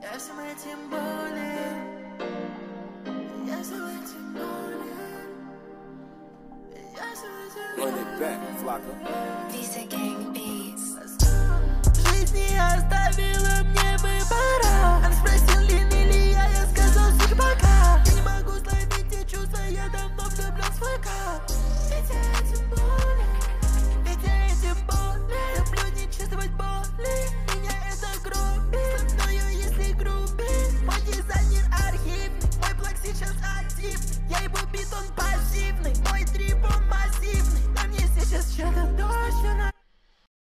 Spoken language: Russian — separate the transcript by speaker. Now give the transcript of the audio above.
Speaker 1: Если мы тем более, если мы тем более, если мы тем более.
Speaker 2: Run it back, Flocka.
Speaker 3: Visa Gang Beats.
Speaker 1: Жизнь не оставила мне выбора. Он спросил, ленивый ли я сказал всех пока. Я не могу словить те чувства, я давно влюблен в свой кап.